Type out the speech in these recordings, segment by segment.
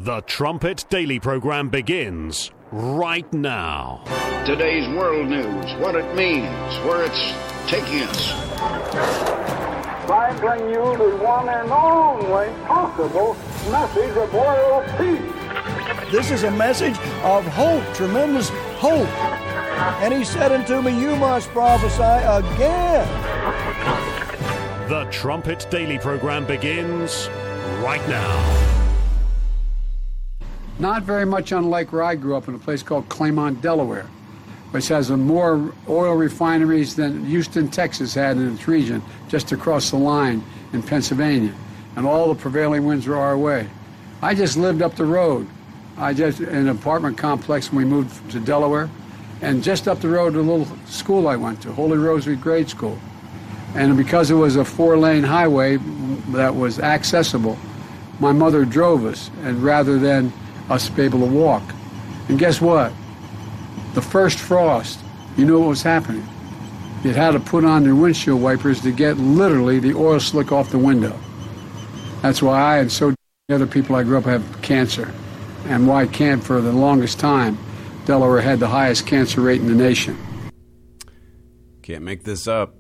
The Trumpet Daily program begins right now. Today's world news, what it means, where it's taking us. I bring you the one and only possible message of world peace. This is a message of hope, tremendous hope. And he said unto me, you must prophesy again. The Trumpet Daily program begins right now. Not very much unlike where I grew up in a place called Claymont, Delaware, which has more oil refineries than Houston, Texas had in its region, just across the line in Pennsylvania. And all the prevailing winds were our way. I just lived up the road. In an apartment complex when we moved to Delaware. And just up the road, a little school I went to, Holy Rosary Grade School. And because it was a 4-lane highway that was accessible, my mother drove us, and rather than us be able to walk. And guess what? The first frost, you know what was happening? You had to put on the windshield wipers to get literally the oil slick off the window. That's why I and so many other people I grew up have cancer. And why can't, for the longest time, Delaware had the highest cancer rate in the nation. Can't make this up.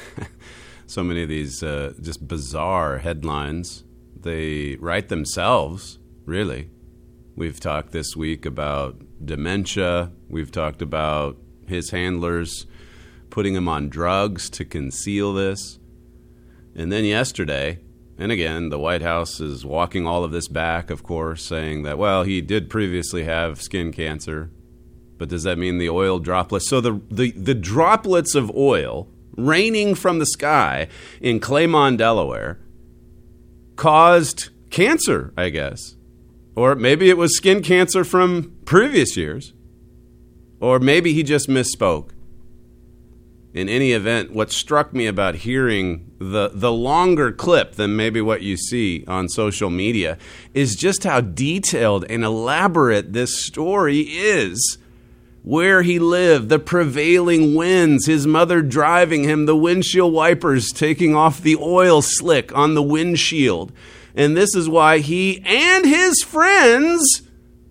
So many of these just bizarre headlines. They write themselves, really. We've talked this week about dementia. We've talked about his handlers putting him on drugs to conceal this. And then yesterday, and again, the White House is walking all of this back, of course, saying that, well, he did previously have skin cancer. But does that mean the oil droplets? So the droplets of oil raining from the sky in Claymont, Delaware, caused cancer, I guess. Or maybe it was skin cancer from previous years. Or maybe he just misspoke. In any event, what struck me about hearing the longer clip than maybe what you see on social media is just how detailed and elaborate this story is. Where he lived, the prevailing winds, his mother driving him, the windshield wipers taking off the oil slick on the windshield. And this is why he and his friends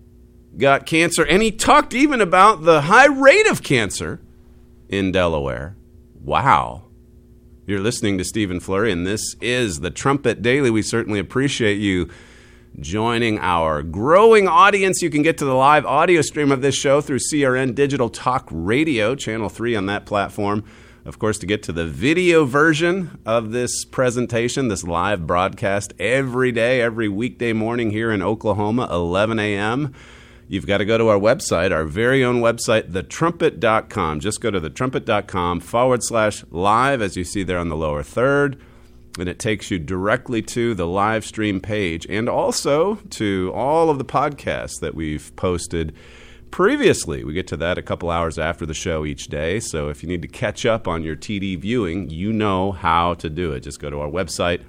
got cancer. And he talked even about the high rate of cancer in Delaware. Wow. You're listening to Stephen Flurry, and this is the Trumpet Daily. We certainly appreciate you joining our growing audience. You can get to the live audio stream of this show through CRN Digital Talk Radio, Channel 3 on that platform. Of course, to get to the video version of this presentation, this live broadcast every day, every weekday morning here in Oklahoma, 11 a.m., you've got to go to our website, our very own website, thetrumpet.com. Just go to thetrumpet.com/live, as you see there on the lower third. And it takes you directly to the live stream page and also to all of the podcasts that we've posted previously. We get to that a couple hours after the show each day. So if you need to catch up on your TD viewing, you know how to do it. Just go to our website,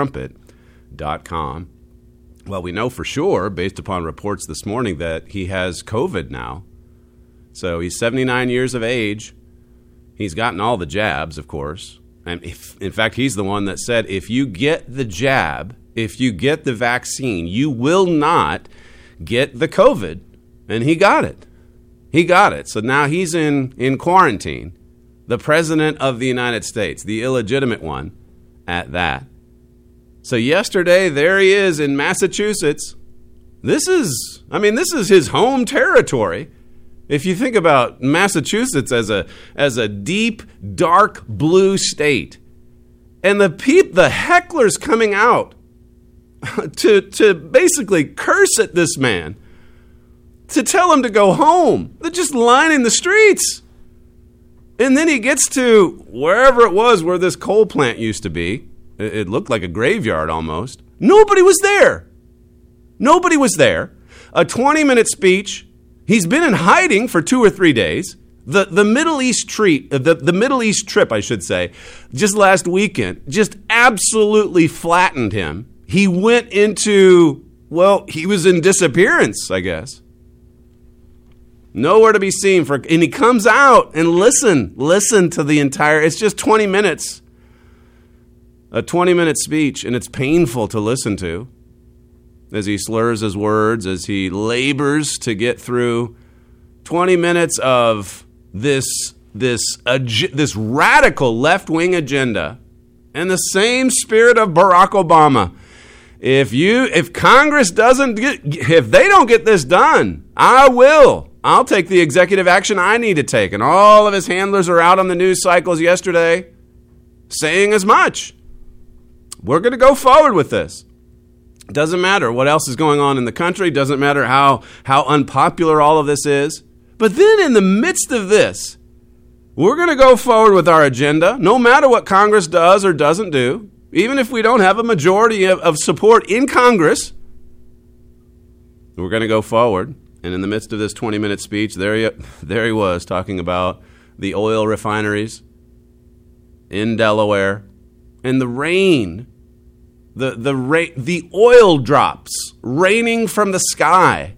thetrumpet.com. Well, we know for sure, based upon reports this morning, that he has COVID now. So he's 79 years of age. He's gotten all the jabs, of course. And in fact, he's the one that said, if you get the jab, if you get the vaccine, you will not get the COVID. And he got it. He got it. So now he's in quarantine. The president of the United States, the illegitimate one at that. So yesterday, there he is in Massachusetts. This is his home territory. If you think about Massachusetts as a deep, dark blue state, and the hecklers coming out to basically curse at this man, to tell him to go home, they're just lining the streets. And then he gets to wherever it was where this coal plant used to be. It looked like a graveyard almost. Nobody was there. Nobody was there. A 20-minute speech. He's been in hiding for 2 or 3 days. The Middle East the Middle East trip, I should say, just last weekend, just absolutely flattened him. He went into, he was in disappearance, I guess. Nowhere to be seen and he comes out and listen to the entire, it's just 20 minutes. A 20-minute speech, and it's painful to listen to. as he slurs his words, as he labors to get through 20 minutes of this radical left-wing agenda in the same spirit of Barack Obama. If Congress if they don't get this done, I will. I'll take the executive action I need to take. And all of his handlers are out on the news cycles yesterday saying as much. We're going to go forward with this. Doesn't matter what else is going on in the country. Doesn't matter how unpopular all of this is. But then in the midst of this, we're going to go forward with our agenda, no matter what Congress does or doesn't do. Even if we don't have a majority of support in Congress, we're going to go forward. And in the midst of this 20-minute speech, there he was talking about the oil refineries in Delaware and the rain, the oil drops raining from the sky.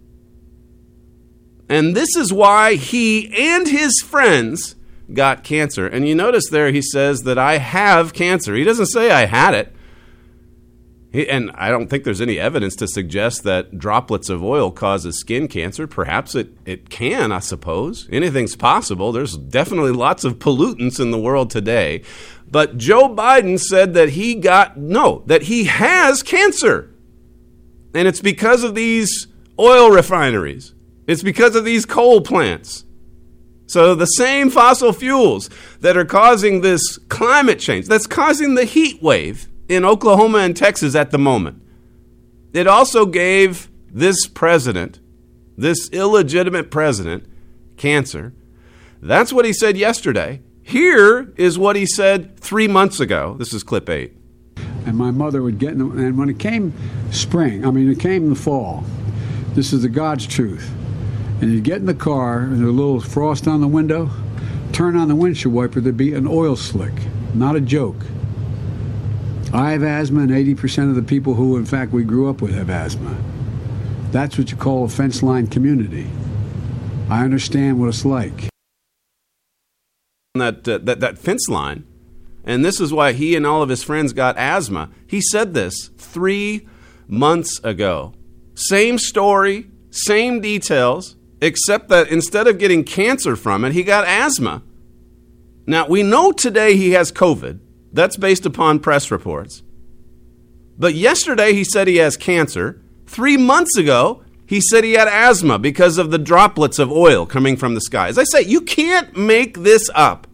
And this is why he and his friends got cancer. And you notice there he says that I have cancer. He doesn't say I had it. And I don't think there's any evidence to suggest that droplets of oil causes skin cancer. Perhaps it can, I suppose. Anything's possible. There's definitely lots of pollutants in the world today. But Joe Biden said that that he has cancer. And it's because of these oil refineries. It's because of these coal plants. So the same fossil fuels that are causing this climate change, that's causing the heat wave in Oklahoma and Texas at the moment. It also gave this president, this illegitimate president, cancer. That's what he said yesterday. Here is what he said 3 months ago. This is clip 8. And my mother would get and when it came it came the fall. This is the God's truth. And you'd get in the car, and there's a little frost on the window, turn on the windshield wiper, there'd be an oil slick. Not a joke. I have asthma, and 80% of the people who, in fact, we grew up with have asthma. That's what you call a fence line community. I understand what it's like. That fence line, and this is why he and all of his friends got asthma. He said this 3 months ago. Same story, same details, except that instead of getting cancer from it, he got asthma. Now, we know today he has COVID. That's based upon press reports. But yesterday he said he has cancer. 3 months ago, he said he had asthma because of the droplets of oil coming from the sky. As I say, you can't make this up.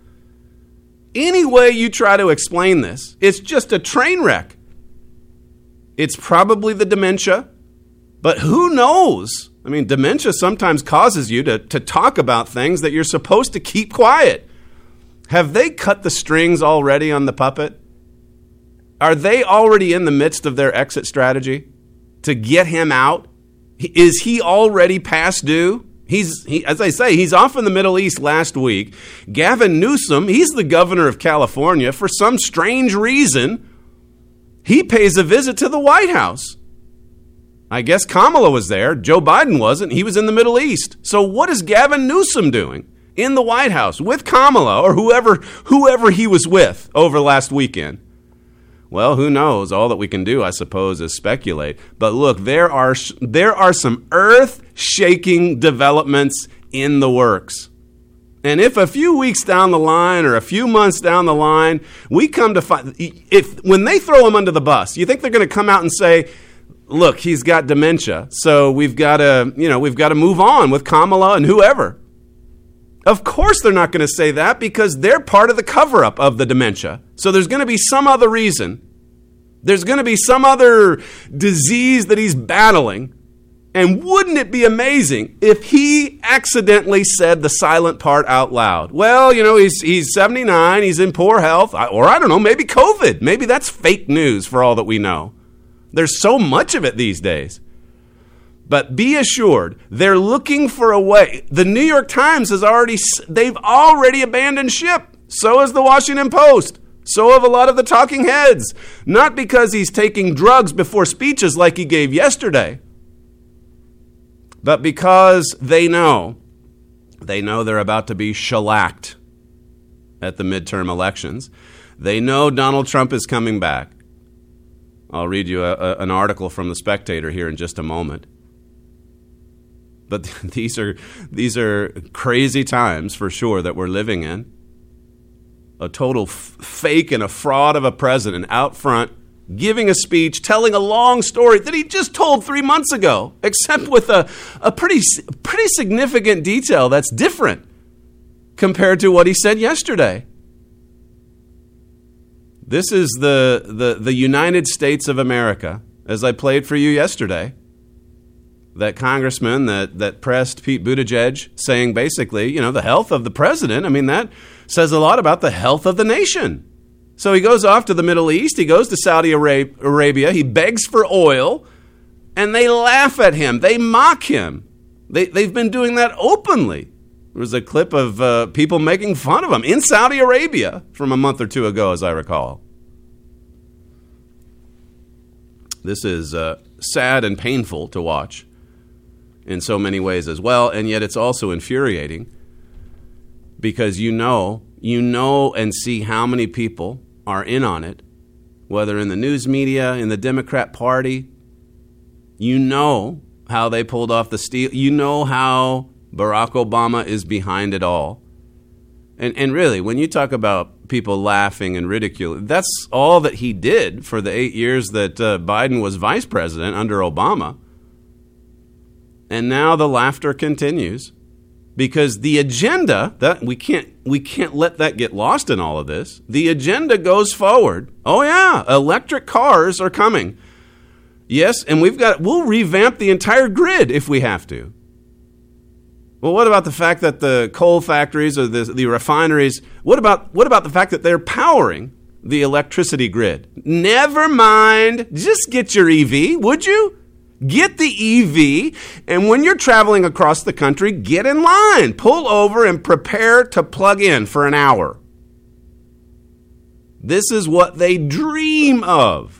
Any way you try to explain this, it's just a train wreck. It's probably the dementia, but who knows? I mean, dementia sometimes causes you to talk about things that you're supposed to keep quiet. Have they cut the strings already on the puppet? Are they already in the midst of their exit strategy to get him out? Is he already past due? As I say, he's off in the Middle East last week. Gavin Newsom, he's the governor of California. For some strange reason, he pays a visit to the White House. I guess Kamala was there. Joe Biden wasn't. He was in the Middle East. So what is Gavin Newsom doing in the White House with Kamala or whoever he was with over last weekend? Well, who knows? All that we can do, I suppose, is speculate. But look, there are some earth-shaking developments in the works. And if a few weeks down the line or a few months down the line, we come to find, when they throw him under the bus, you think they're going to come out and say, look, he's got dementia, so we've got to move on with Kamala and whoever. Of course they're not going to say that because they're part of the cover-up of the dementia. So there's going to be some other reason. There's going to be some other disease that he's battling. And wouldn't it be amazing if he accidentally said the silent part out loud? Well, he's 79, he's in poor health, or I don't know, maybe COVID. Maybe that's fake news for all that we know. There's so much of it these days. But be assured, they're looking for a way. The New York Times they've already abandoned ship. So has the Washington Post. So have a lot of the talking heads. Not because he's taking drugs before speeches like he gave yesterday, but because they know they're about to be shellacked at the midterm elections. They know Donald Trump is coming back. I'll read you an article from The Spectator here in just a moment. But these are crazy times for sure that we're living in. A total fake and a fraud of a president out front, giving a speech, telling a long story that he just told 3 months ago, except with a pretty significant detail that's different compared to what he said yesterday. This is the United States of America, as I played for you yesterday. That congressman that pressed Pete Buttigieg saying basically, the health of the president, that says a lot about the health of the nation. So he goes off to the Middle East, he goes to Saudi Arabia, he begs for oil, and they laugh at him, they mock him. They've been doing that openly. There was a clip of people making fun of him in Saudi Arabia from a month or two ago, as I recall. This is sad and painful to watch in so many ways as well, and yet it's also infuriating because you know and see how many people are in on it, whether in the news media, in the Democrat Party. You know how they pulled off the steal. You know how Barack Obama is behind it all. And really, when you talk about people laughing and ridiculing, that's all that he did for the 8 years that Biden was vice president under Obama. And now the laughter continues because the agenda, that we can't let that get lost in all of this. The agenda goes forward. Oh yeah, electric cars are coming. Yes, and we'll revamp the entire grid if we have to. Well, what about the fact that the coal factories or the refineries, what about the fact that they're powering the electricity grid? Never mind, just get your EV, would you? Get the EV, and when you're traveling across the country, get in line, pull over, and prepare to plug in for an hour. This is what they dream of.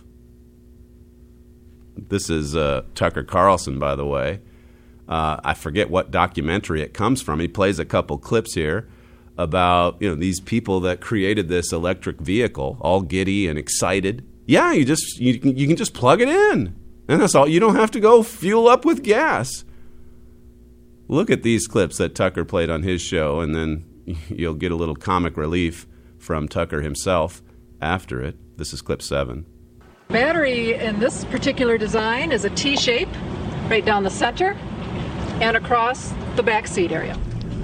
This is Tucker Carlson, by the way. I forget what documentary it comes from. He plays a couple clips here about these people that created this electric vehicle, all giddy and excited. Yeah, you can just plug it in. And that's all. You don't have to go fuel up with gas. Look at these clips that Tucker played on his show, and then you'll get a little comic relief from Tucker himself after it. This is clip 7. Battery in this particular design is a T-shape right down the center and across the back seat area.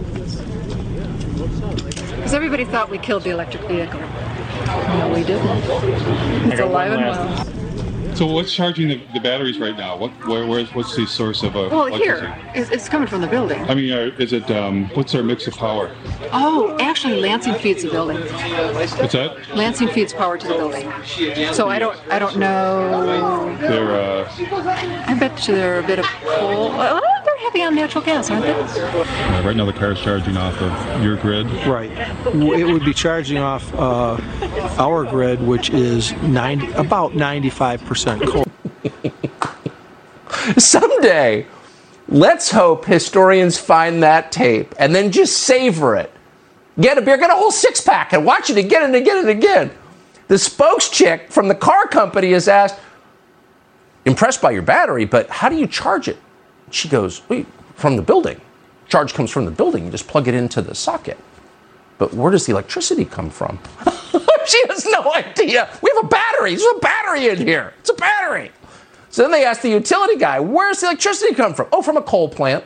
Because everybody thought we killed the electric vehicle. No, we didn't. It's alive and well. So what's charging the batteries right now? What's the source of electricity? Here. It's coming from the building. Is it, what's our mix of power? Oh, actually Lansing feeds the building. What's that? Lansing feeds power to the building. So I don't know. I bet you they're a bit of coal. They're heavy on natural gas, aren't they? Right now the car's charging off of your grid? Right. It would be charging off our grid, which is about 95% coal. Someday, let's hope historians find that tape and then just savor it. Get a beer, get a whole 6-pack and watch it again and again and again. The spokeschick from the car company is asked, impressed by your battery, but how do you charge it? She goes, from the building. Charge comes from the building. You just plug it into the socket. But where does the electricity come from? She has no idea. We have a battery. There's a battery in here. It's a battery. So then they ask the utility guy, where's the electricity come from? Oh, from a coal plant.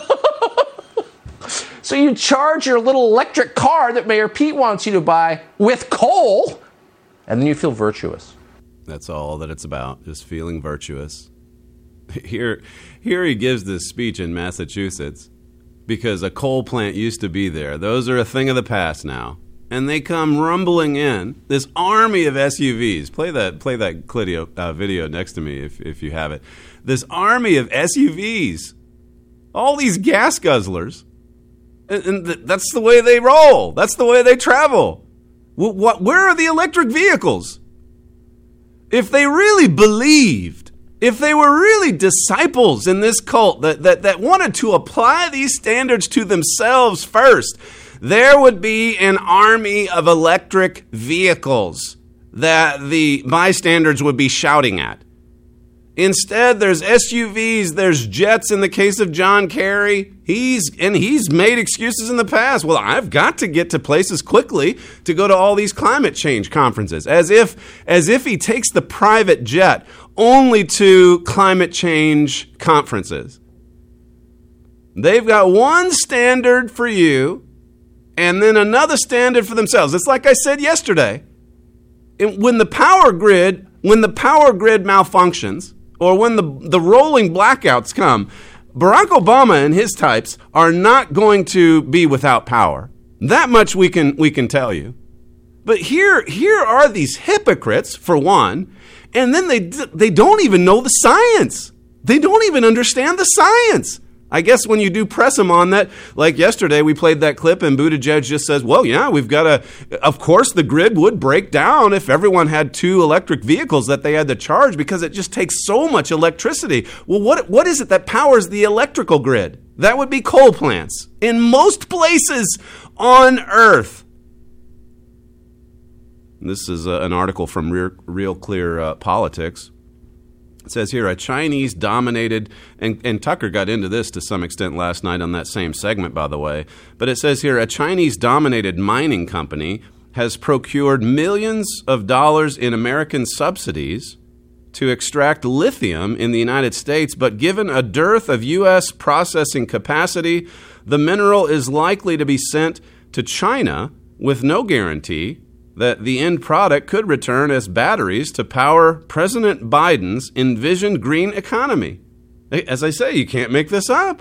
So you charge your little electric car that Mayor Pete wants you to buy with coal, and then you feel virtuous. That's all that it's about, just feeling virtuous. Here he gives this speech in Massachusetts because a coal plant used to be there. Those are a thing of the past now. And they come rumbling in, this army of SUVs. Play that video next to me if you have it. This army of SUVs. All these gas guzzlers. And that's the way they roll. That's the way they travel. Where are the electric vehicles? If they really believed, if they were really disciples in this cult that wanted to apply these standards to themselves first, there would be an army of electric vehicles that the bystanders would be shouting at. Instead, there's SUVs, there's jets in the case of John Kerry. He's made excuses in the past. Well, I've got to get to places quickly to go to all these climate change conferences, as if he takes the private jet only to climate change conferences. They've got one standard for you and then another standard for themselves. It's like I said yesterday. When the power grid malfunctions, or when the rolling blackouts come, Barack Obama and his types are not going to be without power. That much we can tell you. But here are these hypocrites, for one, and then they don't even know the science. They don't even understand the science. I guess when you do press them on that, like yesterday, we played that clip and Buttigieg just says, well, yeah, of course the grid would break down if everyone had 2 electric vehicles that they had to charge because it just takes so much electricity. Well, what is it that powers the electrical grid? That would be coal plants in most places on Earth. This is an article from Real Clear Politics. It says here, a Chinese-dominated, and Tucker got into this to some extent last night on that same segment, by the way, but it says here, a Chinese-dominated mining company has procured millions of dollars in American subsidies to extract lithium in the United States, but given a dearth of U.S. processing capacity, the mineral is likely to be sent to China with no guarantee that the end product could return as batteries to power President Biden's envisioned green economy. As I say, you can't make this up.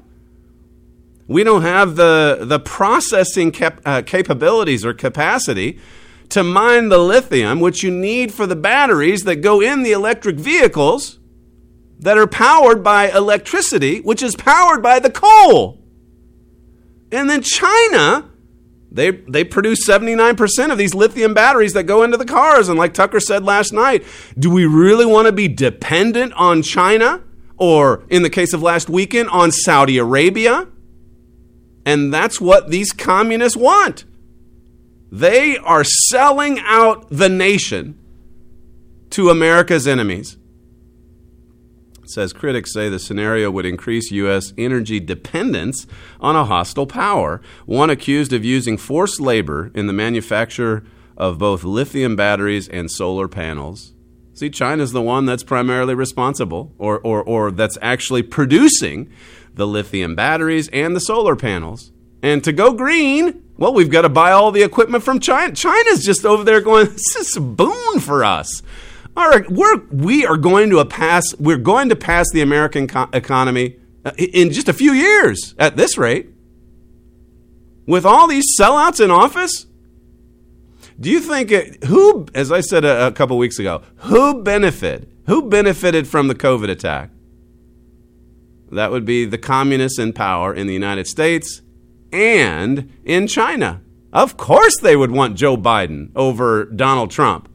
We don't have the processing capabilities or capacity to mine the lithium, which you need for the batteries that go in the electric vehicles that are powered by electricity, which is powered by the coal. And then China, They produce 79% of these lithium batteries that go into the cars. And like Tucker said last night, do we really want to be dependent on China? Or in the case of last weekend, on Saudi Arabia? And that's what these communists want. They are selling out the nation to America's enemies. It says critics say the scenario would increase U.S. energy dependence on a hostile power, one accused of using forced labor in the manufacture of both lithium batteries and solar panels. See, China's the one that's primarily responsible, or that's actually producing the lithium batteries and the solar panels. And to go green, well, we've got to buy all the equipment from China. China's just over there going, this is a boon for us. All right, we're going to pass the American economy in just a few years at this rate. With all these sellouts in office, do you think who, as I said a couple weeks ago, who benefited from the COVID attack? That would be the communists in power in the United States and in China. Of course they would want Joe Biden over Donald Trump.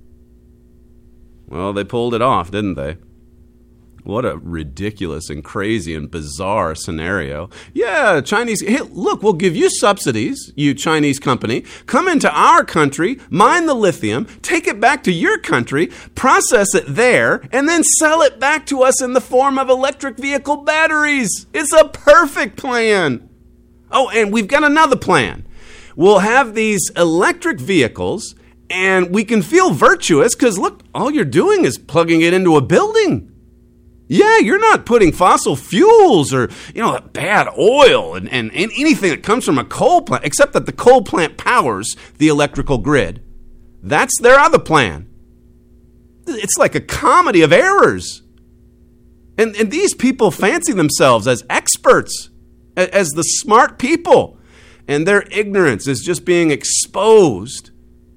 Well, they pulled it off, didn't they? What a ridiculous and crazy and bizarre scenario. Yeah, Chinese, hey, look, we'll give you subsidies, you Chinese company. Come into our country, mine the lithium, take it back to your country, process it there, and then sell it back to us in the form of electric vehicle batteries. It's a perfect plan. Oh, and we've got another plan. We'll have these electric vehicles, and we can feel virtuous because, look, all you're doing is plugging it into a building. Yeah, you're not putting fossil fuels or, bad oil and anything that comes from a coal plant, except that the coal plant powers the electrical grid. That's their other plan. It's like a comedy of errors. And these people fancy themselves as experts, as the smart people. And their ignorance is just being exposed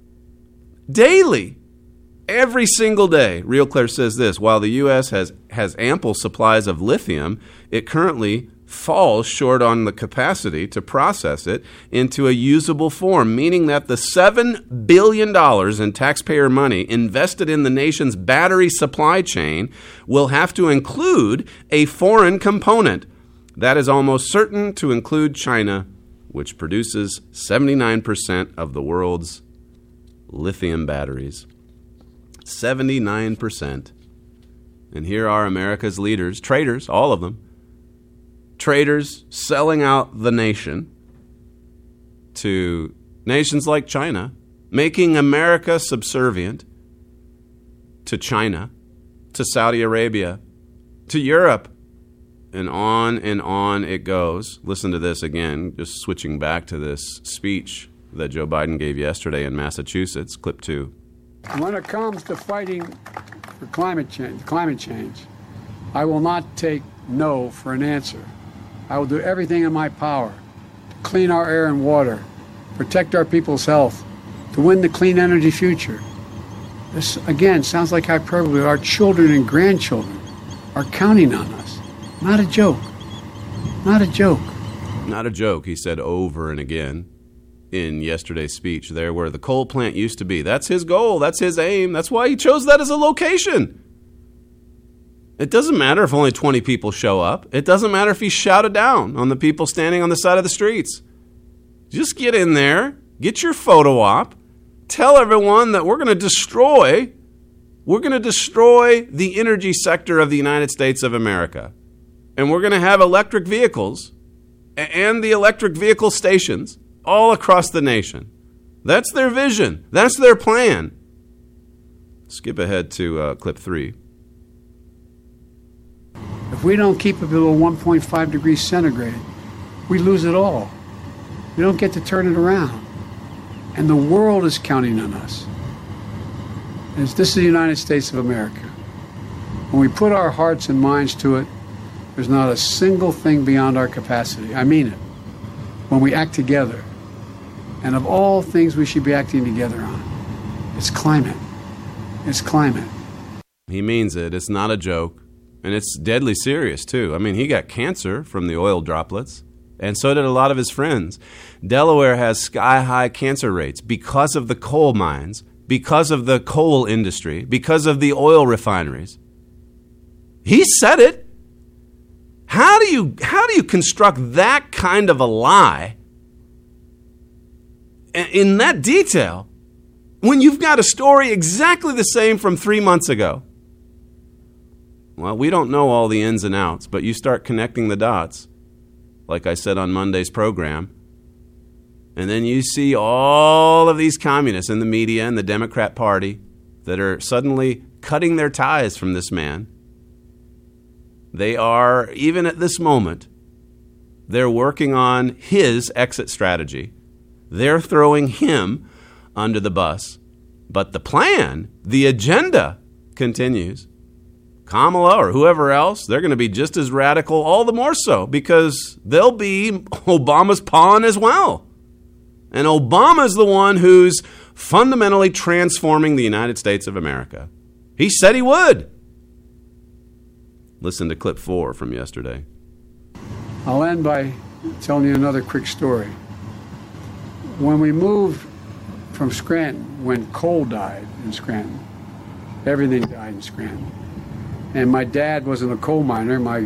daily, every single day. Real Clear says this: while the U.S. has ample supplies of lithium, it currently falls short on the capacity to process it into a usable form, meaning that the $7 billion in taxpayer money invested in the nation's battery supply chain will have to include a foreign component. That is almost certain to include China, which produces 79% of the world's lithium batteries. 79%. And here are America's leaders, traitors, all of them, traitors selling out the nation to nations like China, making America subservient to China, to Saudi Arabia, to Europe, and on it goes. Listen to this again, just switching back to this speech that Joe Biden gave yesterday in Massachusetts, clip 2. When it comes to fighting for climate change, I will not take no for an answer. I will do everything in my power to clean our air and water, protect our people's health, to win the clean energy future. This, again, sounds like hyperbole. Our children and grandchildren are counting on us. Not a joke. Not a joke. Not a joke, he said over and again in yesterday's speech there where the coal plant used to be. That's his goal. That's his aim. That's why he chose that as a location. It doesn't matter if only 20 people show up. It doesn't matter if he shouted down on the people standing on the side of the streets. Just get in there, get your photo op, tell everyone that we're going to destroy the energy sector of the United States of America. And we're going to have electric vehicles and the electric vehicle stations all across the nation. That's their vision. That's their plan. Skip ahead to clip 3. If we don't keep it below 1.5 degrees centigrade, we lose it all. We don't get to turn it around. And the world is counting on us. This is the United States of America. When we put our hearts and minds to it, there's not a single thing beyond our capacity. I mean it. When we act together. And of all things we should be acting together on, it's climate. It's climate. He means it. It's not a joke. And it's deadly serious, too. I mean, he got cancer from the oil droplets. And so did a lot of his friends. Delaware has sky-high cancer rates because of the coal mines, because of the coal industry, because of the oil refineries. He said it. How do you construct that kind of a lie in that detail when you've got a story exactly the same from 3 months ago? Well, we don't know all the ins and outs, but you start connecting the dots, like I said on Monday's program, and then you see all of these communists in the media and the Democrat Party that are suddenly cutting their ties from this man. They are, even at this moment, they're working on his exit strategy. They're throwing him under the bus. But the plan, the agenda, continues. Kamala or whoever else, they're going to be just as radical, all the more so, because they'll be Obama's pawn as well. And Obama's the one who's fundamentally transforming the United States of America. He said he would. Listen to clip 4 from yesterday. I'll end by telling you another quick story. When we moved from Scranton, when coal died in Scranton, everything died in Scranton. And my dad wasn't a coal miner. My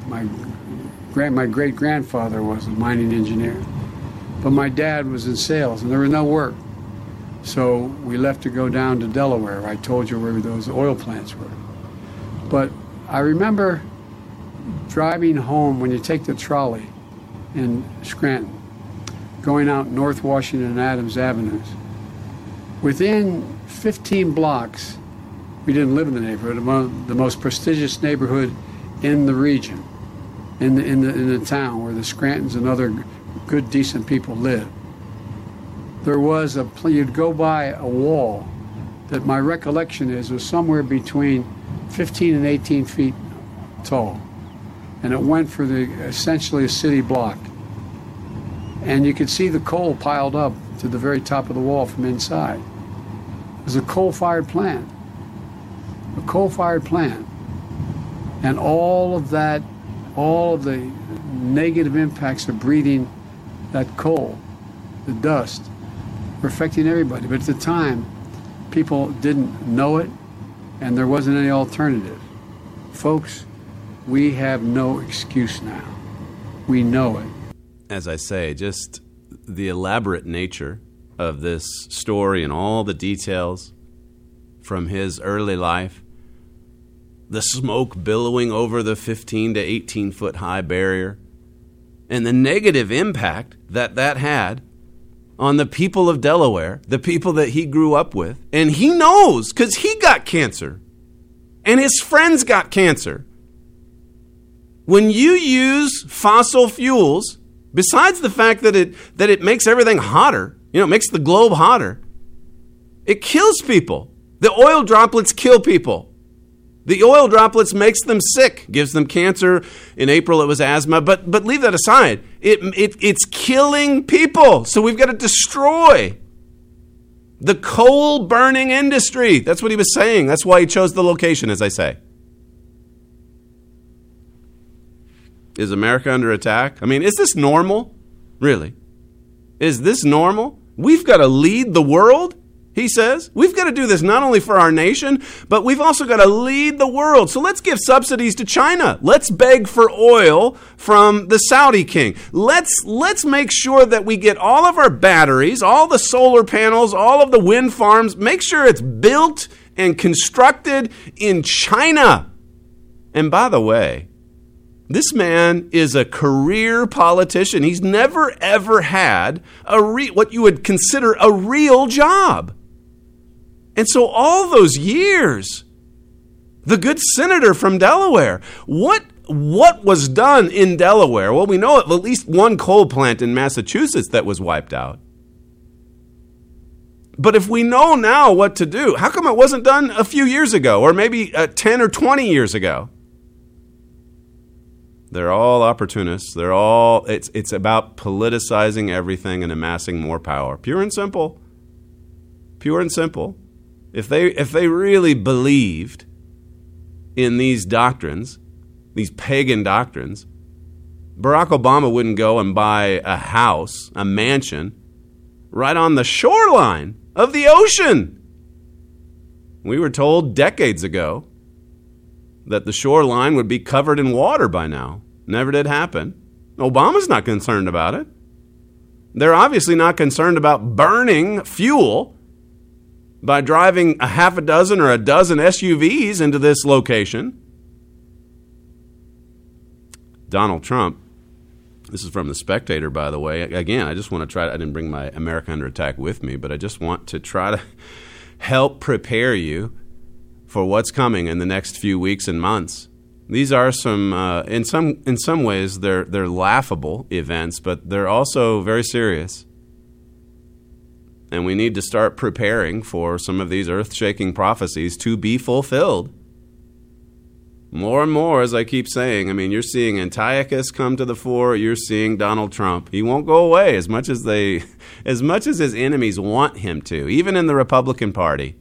great-grandfather was a mining engineer. But my dad was in sales, and there was no work. So we left to go down to Delaware. I told you where those oil plants were. But I remember driving home when you take the trolley in Scranton, going out North Washington and Adams Avenues. Within 15 blocks, we didn't live in the neighborhood, the most prestigious neighborhood in the region, in the town where the Scrantons and other good, decent people live. There was you'd go by a wall that my recollection was somewhere between 15 and 18 feet tall. And it went for essentially a city block. And you could see the coal piled up to the very top of the wall from inside. It was a coal-fired plant. A coal-fired plant. And all of the negative impacts of breathing that coal, the dust, were affecting everybody. But at the time, people didn't know it, and there wasn't any alternative. Folks, we have no excuse now. We know it. As I say, just the elaborate nature of this story and all the details from his early life. The smoke billowing over the 15 to 18 foot high barrier, and the negative impact that had on the people of Delaware, the people that he grew up with. And he knows, because he got cancer, and his friends got cancer. When you use fossil fuels, besides the fact that it makes everything hotter, it makes the globe hotter, it kills people. The oil droplets kill people. The oil droplets makes them sick, gives them cancer. In April, it was asthma. But leave that aside. It's killing people. So we've got to destroy the coal-burning industry. That's what he was saying. That's why he chose the location, as I say. Is America under attack? I mean, is this normal? Really? Is this normal? We've got to lead the world, he says. We've got to do this not only for our nation, but we've also got to lead the world. So let's give subsidies to China. Let's beg for oil from the Saudi king. Let's make sure that we get all of our batteries, all the solar panels, all of the wind farms, make sure it's built and constructed in China. And by the way, this man is a career politician. He's never, ever had what you would consider a real job. And so all those years, the good senator from Delaware, what was done in Delaware? Well, we know of at least one coal plant in Massachusetts that was wiped out. But if we know now what to do, how come it wasn't done a few years ago, or maybe 10 or 20 years ago? They're all opportunists. It's about politicizing everything and amassing more power. Pure and simple. Pure and simple. If they really believed in these doctrines, these pagan doctrines, Barack Obama wouldn't go and buy a house, a mansion, right on the shoreline of the ocean. We were told decades ago that the shoreline would be covered in water by now. Never did happen. Obama's not concerned about it. They're obviously not concerned about burning fuel by driving a half a dozen or a dozen SUVs into this location. Donald Trump, this is from The Spectator, by the way. Again, I just want to I didn't bring my America Under Attack with me, but I just want to try to help prepare you for what's coming in the next few weeks and months. These are some, in some ways, they're laughable events, but they're also very serious. And we need to start preparing for some of these earth-shaking prophecies to be fulfilled. More and more, as I keep saying, I mean, you're seeing Antiochus come to the fore. You're seeing Donald Trump. He won't go away as much as his enemies want him to, even in the Republican Party.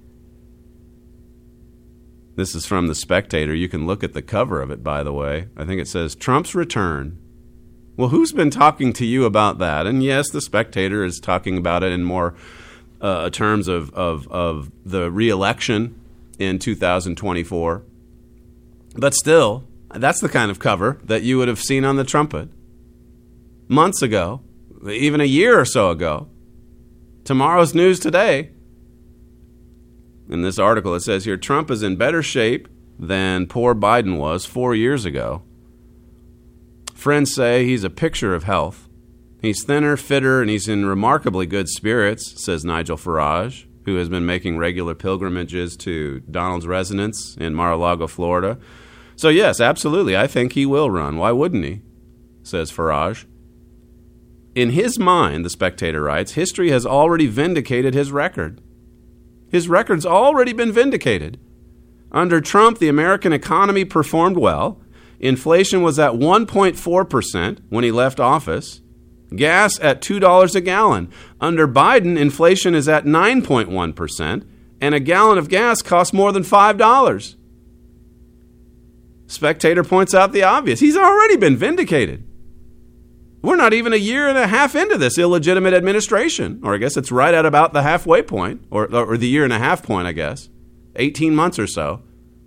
This is from The Spectator. You can look at the cover of it, by the way. I think it says, Trump's return. Well, who's been talking to you about that? And yes, The Spectator is talking about it in more terms of the re-election in 2024. But still, that's the kind of cover that you would have seen on the trumpet months ago, even a year or so ago. Tomorrow's news today. In this article, it says here, Trump is in better shape than poor Biden was 4 years ago. Friends say he's a picture of health. He's thinner, fitter, and he's in remarkably good spirits, says Nigel Farage, who has been making regular pilgrimages to Donald's residence in Mar-a-Lago, Florida. So yes, absolutely, I think he will run. Why wouldn't he? Says Farage. In his mind, The Spectator writes, history has already vindicated his record. His record's already been vindicated. Under Trump, the American economy performed well. Inflation was at 1.4% when he left office. Gas at $2 a gallon. Under Biden, inflation is at 9.1%, and a gallon of gas costs more than $5. Spectator points out the obvious. He's already been vindicated. We're not even a year and a half into this illegitimate administration. Or I guess it's right at about the halfway point, or the year and a half point, I guess. 18 months or so.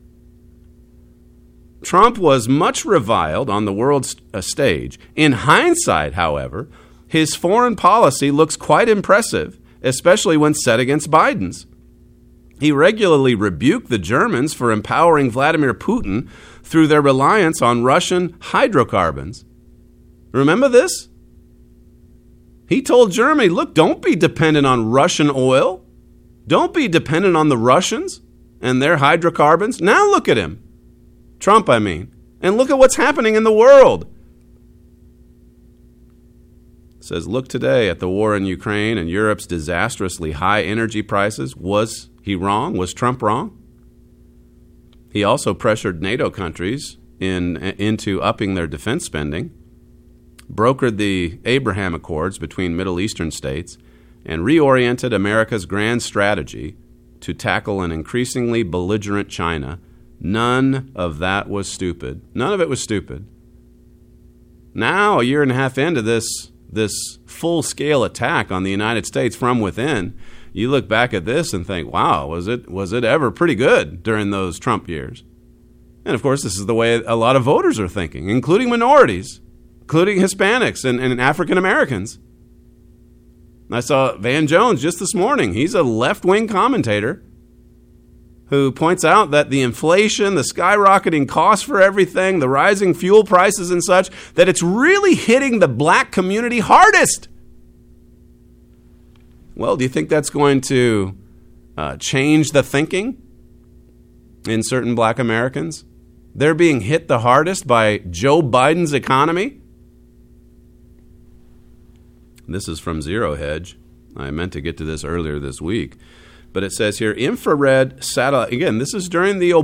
Trump was much reviled on the world stage. In hindsight, however, his foreign policy looks quite impressive, especially when set against Biden's. He regularly rebuked the Germans for empowering Vladimir Putin through their reliance on Russian hydrocarbons. Remember this? He told Germany, look, don't be dependent on Russian oil. Don't be dependent on the Russians and their hydrocarbons. Now look at him. Trump, I mean. And look at what's happening in the world. It says, look today at the war in Ukraine and Europe's disastrously high energy prices. Was he wrong? Was Trump wrong? He also pressured NATO countries into upping their defense spending, brokered the Abraham Accords between Middle Eastern states, and reoriented America's grand strategy to tackle an increasingly belligerent China. None of that was stupid. None of it was stupid. Now, a year and a half into this full-scale attack on the United States from within, you look back at this and think, wow, was it ever pretty good during those Trump years? And, of course, this is the way a lot of voters are thinking, including minorities, including Hispanics and African Americans. I saw Van Jones just this morning. He's a left-wing commentator who points out that the inflation, the skyrocketing costs for everything, the rising fuel prices and such, that it's really hitting the black community hardest. Well, do you think that's going to change the thinking in certain black Americans? They're being hit the hardest by Joe Biden's economy. This is from Zero Hedge. I meant to get to this earlier this week. But it says here, infrared satellite. Again, this is during the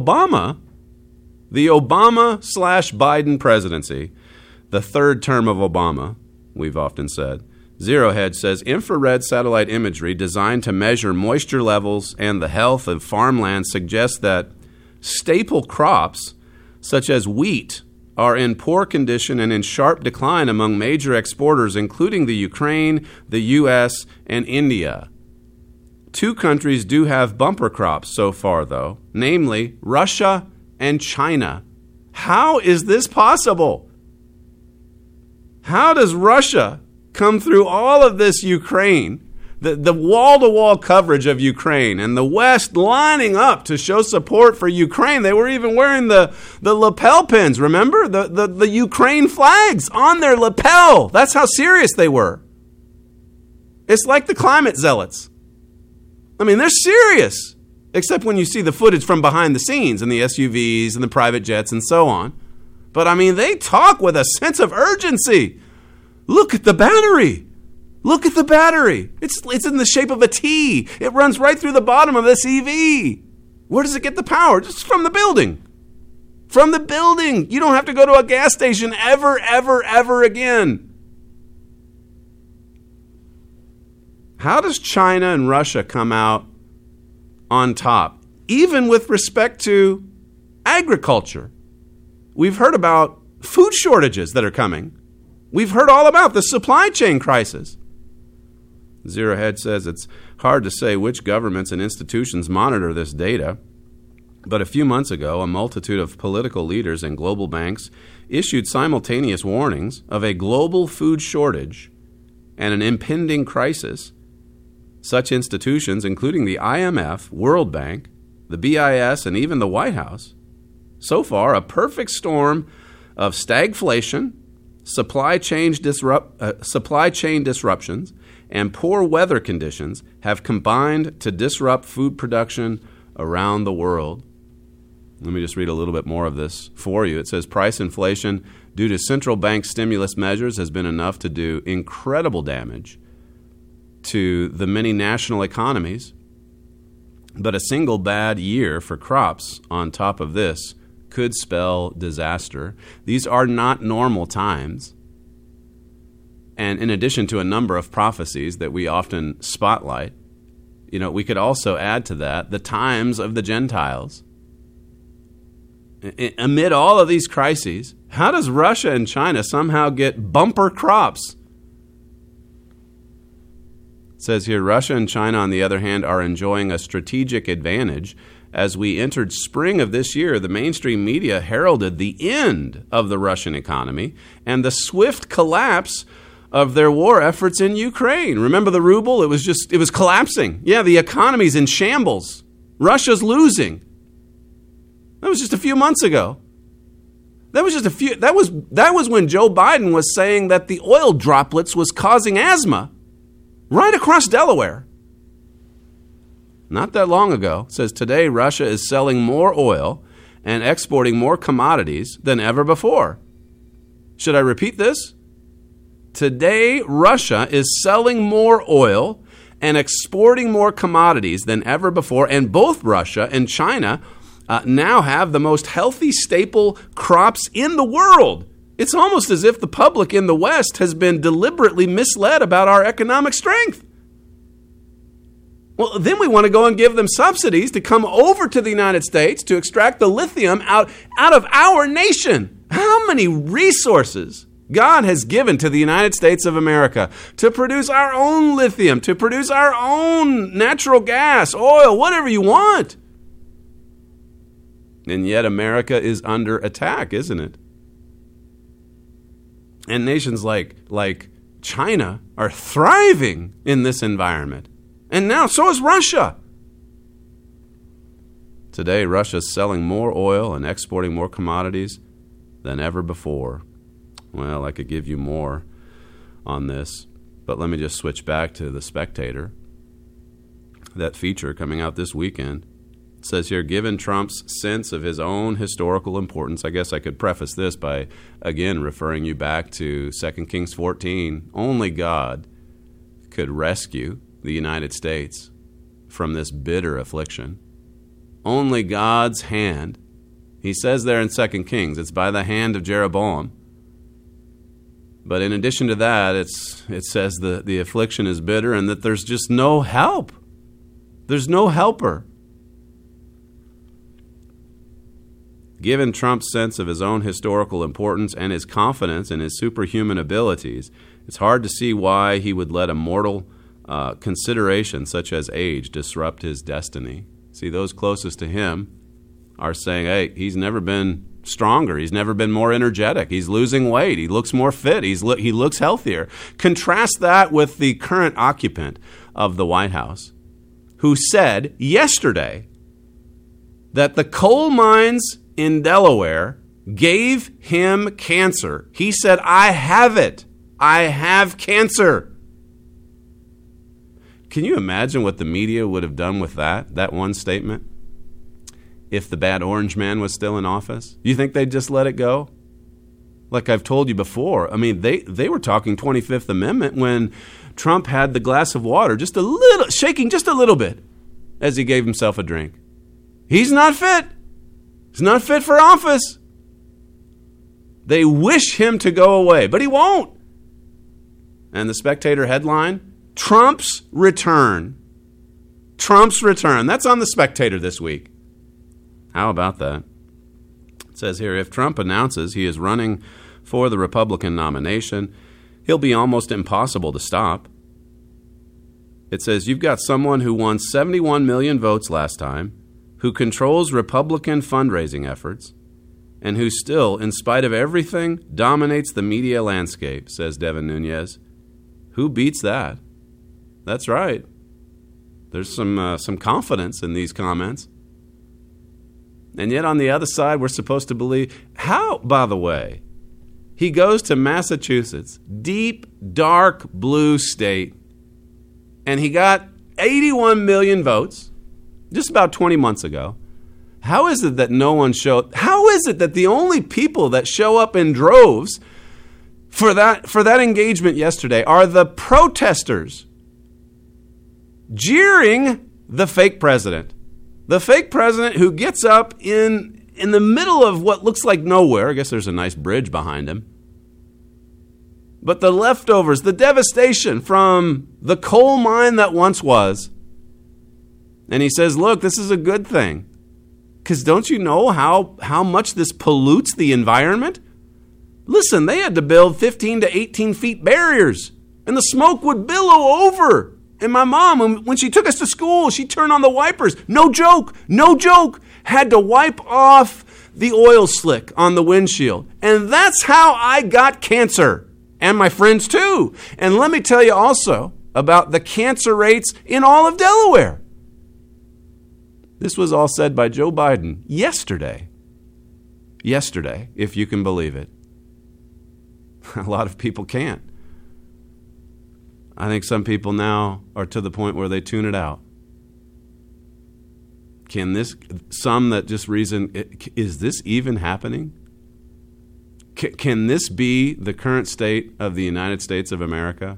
Obama/Biden presidency, the third term of Obama, we've often said. Zero Hedge says, infrared satellite imagery designed to measure moisture levels and the health of farmland suggests that staple crops, such as wheat, are in poor condition and in sharp decline among major exporters, including the Ukraine, the U.S., and India. Two countries do have bumper crops so far, though, namely Russia and China. How is this possible? How does Russia come through all of this Ukraine, the wall-to-wall coverage of Ukraine, and the West lining up to show support for Ukraine? They were even wearing the lapel pins, remember? The Ukraine flags on their lapel. That's how serious they were. It's like the climate zealots. I mean, they're serious, except when you see the footage from behind the scenes and the SUVs and the private jets and so on. But, I mean, they talk with a sense of urgency. Look at the battery. Look at the battery. It's in the shape of a T. It runs right through the bottom of this EV. Where does it get the power? Just from the building. From the building. You don't have to go to a gas station ever, ever, ever again. How does China and Russia come out on top, even with respect to agriculture? We've heard about food shortages that are coming. We've heard all about the supply chain crisis. Zero Hedge says it's hard to say which governments and institutions monitor this data, but a few months ago, a multitude of political leaders and global banks issued simultaneous warnings of a global food shortage and an impending crisis. Such institutions, including the IMF, World Bank, the BIS, and even the White House, so far a perfect storm of stagflation, supply chain disruptions, and poor weather conditions have combined to disrupt food production around the world. Let me just read a little bit more of this for you. It says price inflation due to central bank stimulus measures has been enough to do incredible damage to the many national economies, but a single bad year for crops on top of this could spell disaster. These are not normal times. And in addition to a number of prophecies that we often spotlight, we could also add to that the times of the Gentiles. Amid all of these crises, how does Russia and China somehow get bumper crops? It says here, Russia and China, on the other hand, are enjoying a strategic advantage. As we entered spring of this year, the mainstream media heralded the end of the Russian economy and the swift collapse of their war efforts in Ukraine. Remember the ruble? It was collapsing. Yeah, the economy's in shambles. Russia's losing. That was just a few months ago. That was when Joe Biden was saying that the oil droplets was causing asthma right across Delaware. Not that long ago. It says today Russia is selling more oil and exporting more commodities than ever before. Should I repeat this? Today Russia is selling more oil and exporting more commodities than ever before, and both Russia and China now have the most healthy staple crops in the world. It's almost as if the public in the West has been deliberately misled about our economic strength. Well, then we want to go and give them subsidies to come over to the United States to extract the lithium out of our nation. How many resources God has given to the United States of America to produce our own lithium, to produce our own natural gas, oil, whatever you want. And yet America is under attack, isn't it? And nations like China are thriving in this environment. And now so is Russia. Today, Russia's selling more oil and exporting more commodities than ever before. Well, I could give you more on this, but let me just switch back to The Spectator. That feature coming out this weekend. It says here, given Trump's sense of his own historical importance, I guess I could preface this by, again, referring you back to 2 Kings 14. Only God could rescue the United States from this bitter affliction. Only God's hand. He says there in 2 Kings, it's by the hand of Jeroboam. But in addition to that, it says the affliction is bitter and that there's just no help. There's no helper. Given Trump's sense of his own historical importance and his confidence in his superhuman abilities, it's hard to see why he would let a mortal consideration such as age disrupt his destiny. See, those closest to him are saying, hey, he's never been stronger. He's never been more energetic. He's losing weight. He looks more fit. He looks healthier. Contrast that with the current occupant of the White House, who said yesterday that the coal mines in Delaware gave him cancer. He said, I have it. I have cancer. Can you imagine what the media would have done with that one statement? If the bad orange man was still in office? You think they'd just let it go? Like I've told you before, I mean, they were talking 25th Amendment when Trump had the glass of water shaking just a little bit as he gave himself a drink. He's not fit. He's not fit for office. They wish him to go away, but he won't. And the Spectator headline, Trump's return. Trump's return. That's on the Spectator this week. How about that? It says here, if Trump announces he is running for the Republican nomination, he'll be almost impossible to stop. It says, you've got someone who won 71 million votes last time, who controls Republican fundraising efforts, and who still, in spite of everything, dominates the media landscape, says Devin Nunes. Who beats that? That's right. There's some confidence in these comments. And yet on the other side, we're supposed to believe. How, by the way, he goes to Massachusetts, deep, dark blue state, and he got 81 million votes just about 20 months ago. How is it that no one showed? How is it that the only people that show up in droves for that engagement yesterday are the protesters jeering the fake president? The fake president who gets up in the middle of what looks like nowhere. I guess there's a nice bridge behind him. But the leftovers, the devastation from the coal mine that once was. And he says, look, this is a good thing. Because don't you know how much this pollutes the environment? Listen, they had to build 15 to 18 feet barriers. And the smoke would billow over. And my mom, when she took us to school, she turned on the wipers. No joke, had to wipe off the oil slick on the windshield. And that's how I got cancer. And my friends too. And let me tell you also about the cancer rates in all of Delaware. This was all said by Joe Biden yesterday. Yesterday, if you can believe it. A lot of people can't. I think some people now are to the point where they tune it out. Some that just reason, is this even happening? Can this be the current state of the United States of America?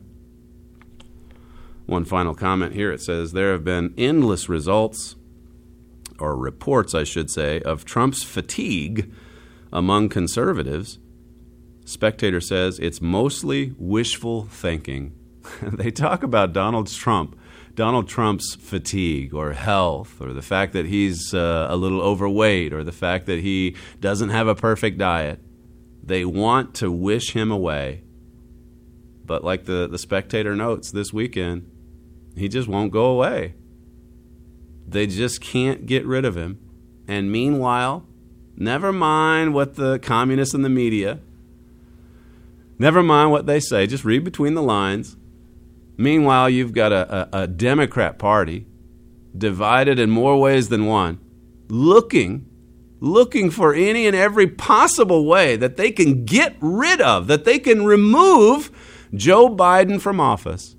One final comment here. It says, there have been endless results, or reports, I should say, of Trump's fatigue among conservatives. Spectator says it's mostly wishful thinking. They talk about Donald Trump's fatigue or health, or the fact that he's a little overweight, or the fact that he doesn't have a perfect diet. They want to wish him away. But like the Spectator notes this weekend, he just won't go away. They just can't get rid of him. And meanwhile, never mind what the communists and the media, never mind what they say, just read between the lines. Meanwhile, you've got a Democrat Party divided in more ways than one, looking for any and every possible way that they can get rid of, that they can remove Joe Biden from office.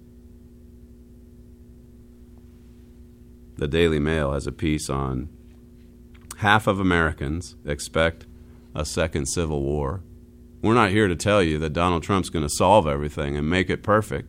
The Daily Mail has a piece on half of Americans expect a second civil war. We're not here to tell you that Donald Trump's going to solve everything and make it perfect.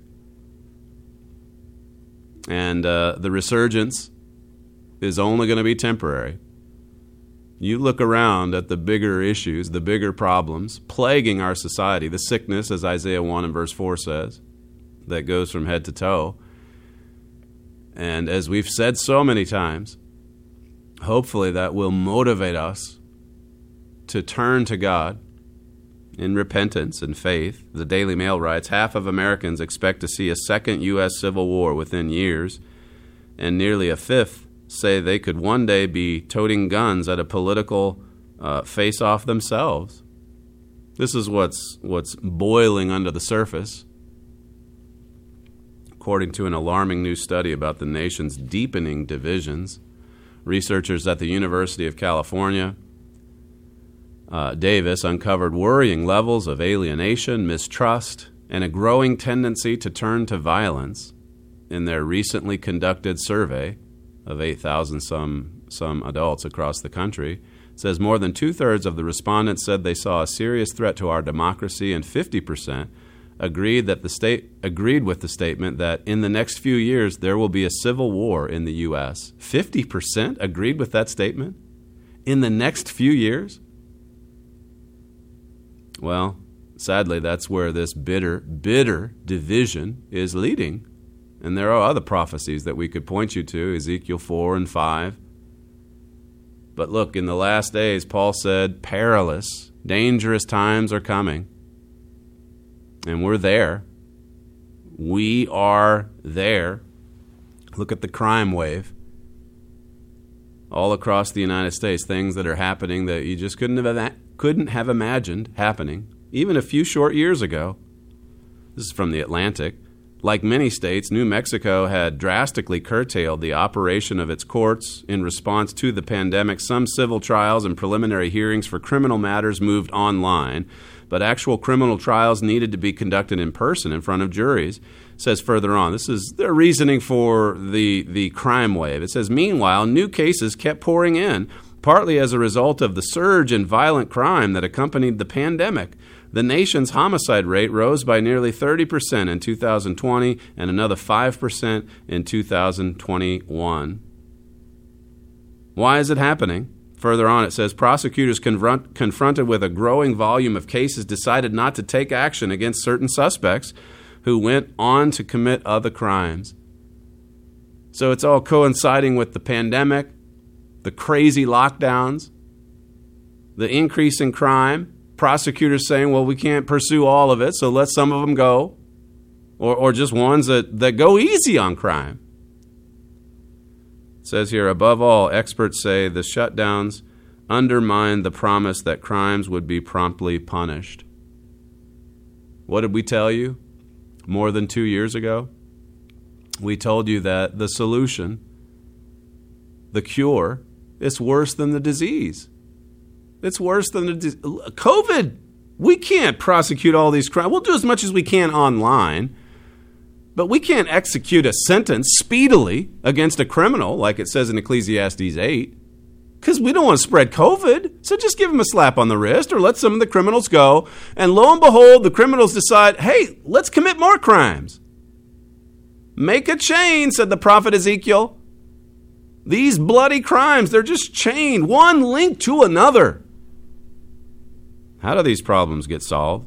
And the resurgence is only going to be temporary. You look around at the bigger issues, the bigger problems plaguing our society, the sickness, as Isaiah 1 and verse 4 says, that goes from head to toe. And as we've said so many times, hopefully that will motivate us to turn to God in repentance and faith. The Daily Mail writes, half of Americans expect to see a second U.S. Civil War within years, and nearly a fifth say they could one day be toting guns at a political face-off themselves. This is what's boiling under the surface, according to an alarming new study about the nation's deepening divisions. Researchers at the University of California, Davis, uncovered worrying levels of alienation, mistrust, and a growing tendency to turn to violence in their recently conducted survey of 8,000 some adults across the country. It says more than two-thirds of the respondents said they saw a serious threat to our democracy, and 50% agreed with the statement that in the next few years there will be a civil war in the U.S. 50% agreed with that statement? In the next few years? Well, sadly, that's where this bitter division is leading. And there are other prophecies that we could point you to, Ezekiel 4 and 5. But look, in the last days, Paul said, perilous, dangerous times are coming. And we're there. We are there. Look at the crime wave. All across the United States, things that are happening that you just couldn't have imagined happening, even a few short years ago. This is from The Atlantic. Like many states, New Mexico had drastically curtailed the operation of its courts in response to the pandemic. Some civil trials and preliminary hearings for criminal matters moved online, but actual criminal trials needed to be conducted in person in front of juries. It says further on, this is their reasoning for the crime wave. It says, meanwhile, new cases kept pouring in, partly as a result of the surge in violent crime that accompanied the pandemic. The nation's homicide rate rose by nearly 30% in 2020 and another 5% in 2021. Why is it happening? Further on, it says prosecutors confronted with a growing volume of cases decided not to take action against certain suspects who went on to commit other crimes. So it's all coinciding with the pandemic, the crazy lockdowns, the increase in crime. Prosecutors saying, well, we can't pursue all of it, so let some of them go. Or just ones that go easy on crime. It says here, above all, experts say the shutdowns undermined the promise that crimes would be promptly punished. What did we tell you more than 2 years ago? We told you that the solution the cure, it's worse than the disease. It's worse than the COVID. We can't prosecute all these crimes. We'll do as much as we can online, but we can't execute a sentence speedily against a criminal like it says in Ecclesiastes 8, because we don't want to spread COVID. So just give them a slap on the wrist or let some of the criminals go. And lo and behold, the criminals decide, hey, let's commit more crimes. Make a chain, said the prophet Ezekiel. These bloody crimes, they're just chained, one linked to another. How do these problems get solved?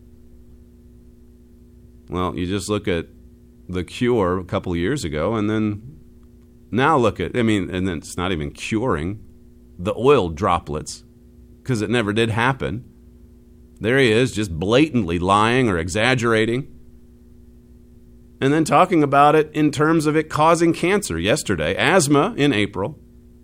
Well, you just look at the cure a couple of years ago, and then now look at, and then it's not even curing the oil droplets, because it never did happen. There he is, just blatantly lying or exaggerating. And then talking about it in terms of it causing cancer yesterday, asthma in April.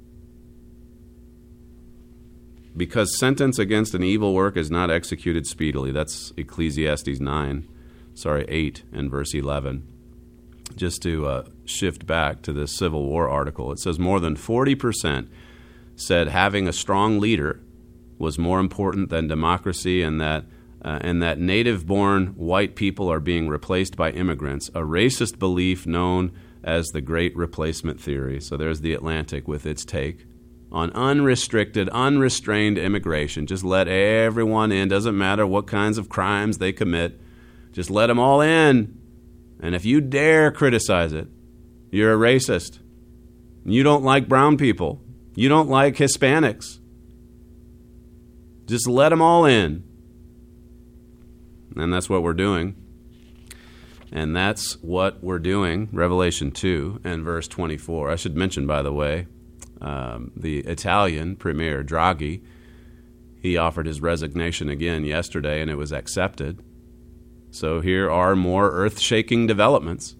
Because sentence against an evil work is not executed speedily. That's Ecclesiastes 8 and verse 11. Just to shift back to this Civil War article, it says more than 40% said having a strong leader was more important than democracy, and that native-born white people are being replaced by immigrants, a racist belief known as the Great Replacement Theory. So there's The Atlantic with its take on unrestricted, unrestrained immigration. Just let everyone in. Doesn't matter what kinds of crimes they commit. Just let them all in. And if you dare criticize it, you're a racist. You don't like brown people. You don't like Hispanics. Just let them all in. And that's what we're doing. And that's what we're doing, Revelation 2 and verse 24. I should mention, by the way, the Italian Premier, Draghi, he offered his resignation again yesterday, and it was accepted. So here are more earth-shaking developments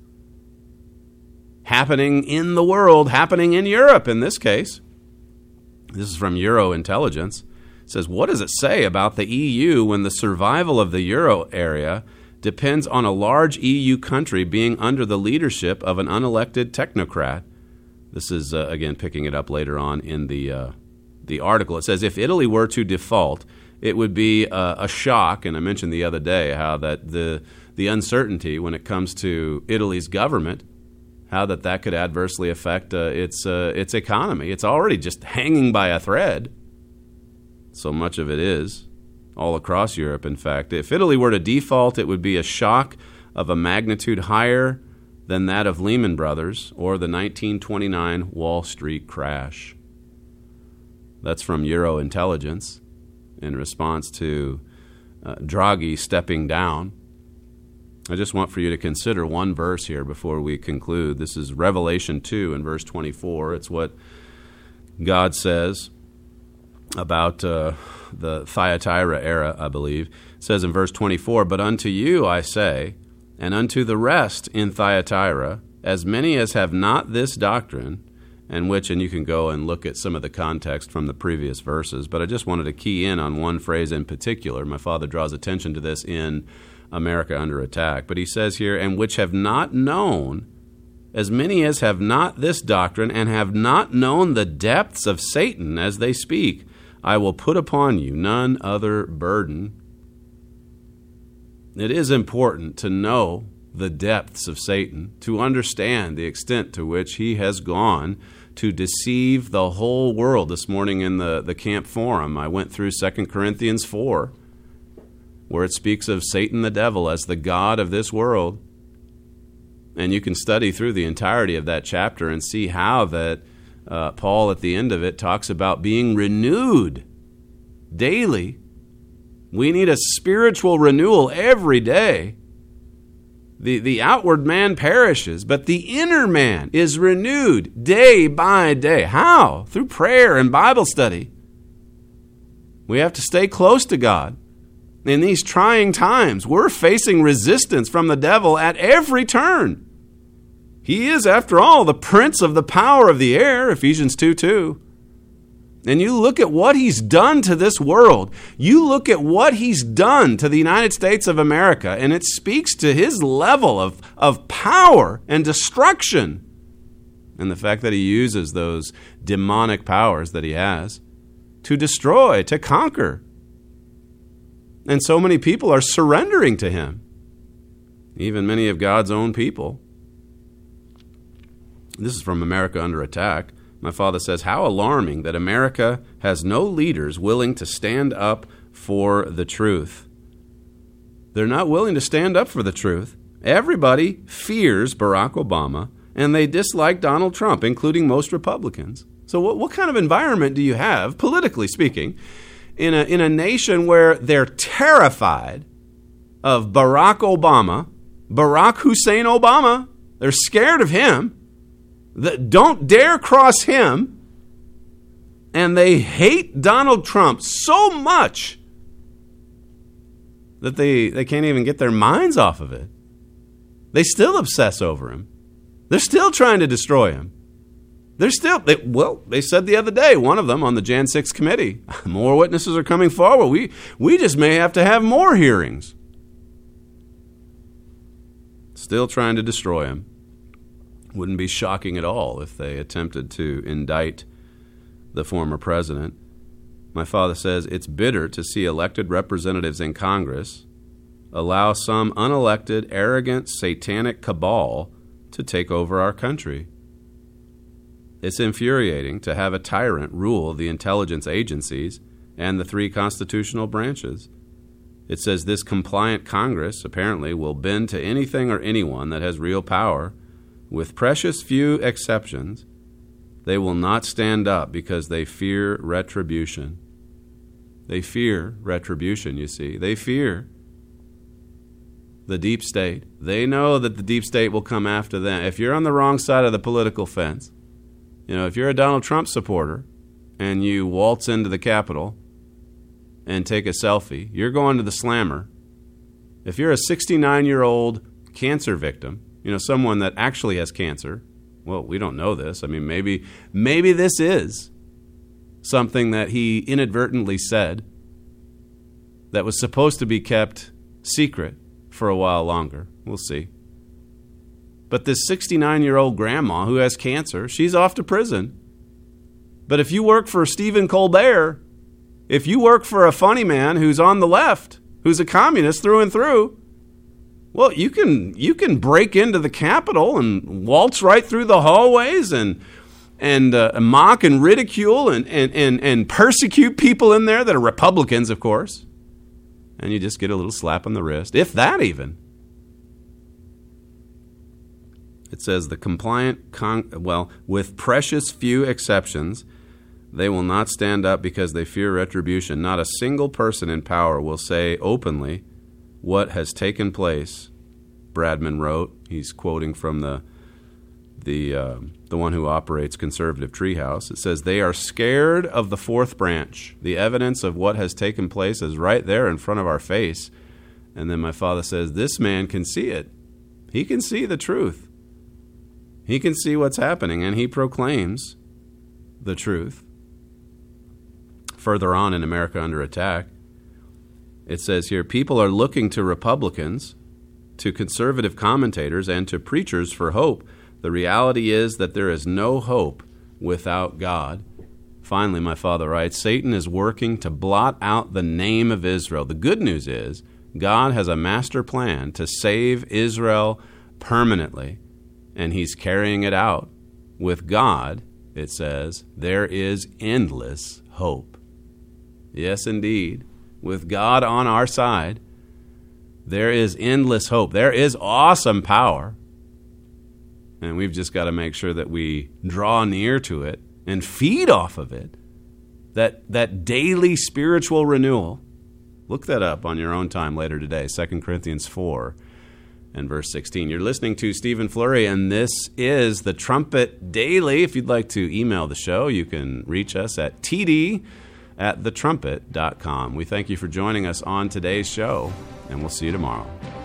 happening in the world, happening in Europe in this case. This is from Euro Intelligence. It says, what does it say about the EU when the survival of the Euro area depends on a large EU country being under the leadership of an unelected technocrat? This is, again, picking it up later on in the article. It says, if Italy were to default, it would be a shock, and I mentioned the other day how that the uncertainty when it comes to Italy's government, how that could adversely affect its economy. It's already just hanging by a thread. So much of it is, all across Europe, in fact. If Italy were to default, it would be a shock of a magnitude higher than that of Lehman Brothers or the 1929 Wall Street crash. That's from Euro Intelligence in response to Draghi stepping down. I just want for you to consider one verse here before we conclude. This is Revelation 2 and verse 24. It's what God says about the Thyatira era, I believe. It says in verse 24, but unto you I say, and unto the rest in Thyatira, as many as have not this doctrine, and you can go and look at some of the context from the previous verses, but I just wanted to key in on one phrase in particular. My father draws attention to this in America Under Attack. But he says here, and which have not known, as many as have not this doctrine, and have not known the depths of Satan as they speak, I will put upon you none other burden. It is important to know the depths of Satan, to understand the extent to which he has gone to deceive the whole world. This morning in the camp forum, I went through 2 Corinthians 4, where it speaks of Satan the devil as the god of this world. And you can study through the entirety of that chapter and see how that Paul at the end of it talks about being renewed daily. We need a spiritual renewal every day. The outward man perishes, but the inner man is renewed day by day. How? Through prayer and Bible study. We have to stay close to God. In these trying times, we're facing resistance from the devil at every turn. He is, after all, the prince of the power of the air, Ephesians 2:2. And you look at what he's done to this world. You look at what he's done to the United States of America, and it speaks to his level of power and destruction. and the fact that he uses those demonic powers that he has to destroy, to conquer. And so many people are surrendering to him, even many of God's own people. This is from America Under Attack. My father says, how alarming that America has no leaders willing to stand up for the truth. They're not willing to stand up for the truth. Everybody fears Barack Obama, and they dislike Donald Trump, including most Republicans. So what kind of environment do you have, politically speaking, in a nation where they're terrified of Barack Obama, Barack Hussein Obama? They're scared of him. Don't dare cross him. And they hate Donald Trump so much that they can't even get their minds off of it. They still obsess over him. They're still trying to destroy him. They said the other day, one of them on the Jan 6 committee, more witnesses are coming forward. We just may have to have more hearings. Still trying to destroy him. Wouldn't be shocking at all if they attempted to indict the former president. My father says it's bitter to see elected representatives in Congress allow some unelected, arrogant, satanic cabal to take over our country. It's infuriating to have a tyrant rule the intelligence agencies and the 3 constitutional branches. It says this compliant Congress apparently will bend to anything or anyone that has real power. With precious few exceptions, they will not stand up because they fear retribution. They fear retribution, you see. They fear the deep state. They know that the deep state will come after them. If you're on the wrong side of the political fence, if you're a Donald Trump supporter and you waltz into the Capitol and take a selfie, you're going to the slammer. If you're a 69-year-old cancer victim, someone that actually has cancer, well, we don't know this. I mean, maybe this is something that he inadvertently said that was supposed to be kept secret for a while longer. We'll see. But this 69-year-old grandma who has cancer, she's off to prison. But if you work for Stephen Colbert, if you work for a funny man who's on the left, who's a communist through and through, well, you can break into the Capitol and waltz right through the hallways and mock and ridicule and persecute people in there that are Republicans, of course. And you just get a little slap on the wrist, if that even. It says the compliant, with precious few exceptions, they will not stand up because they fear retribution. Not a single person in power will say openly what has taken place, Bradman wrote. He's quoting from the one who operates Conservative Treehouse. It says they are scared of the fourth branch. The evidence of what has taken place is right there in front of our face. And then my father says, this man can see it. He can see the truth. He can see what's happening, and he proclaims the truth. Further on in America Under Attack, it says here, people are looking to Republicans, to conservative commentators, and to preachers for hope. The reality is that there is no hope without God. Finally, my father writes, Satan is working to blot out the name of Israel. The good news is God has a master plan to save Israel permanently, and he's carrying it out. With God, it says, there is endless hope. Yes, indeed. With God on our side, there is endless hope. There is awesome power. And we've just got to make sure that we draw near to it and feed off of it. That daily spiritual renewal. Look that up on your own time later today. 2 Corinthians 4 and verse 16. You're listening to Stephen Flurry, and this is the Trumpet Daily. If you'd like to email the show, you can reach us at td@thetrumpet.com. We thank you for joining us on today's show, and we'll see you tomorrow.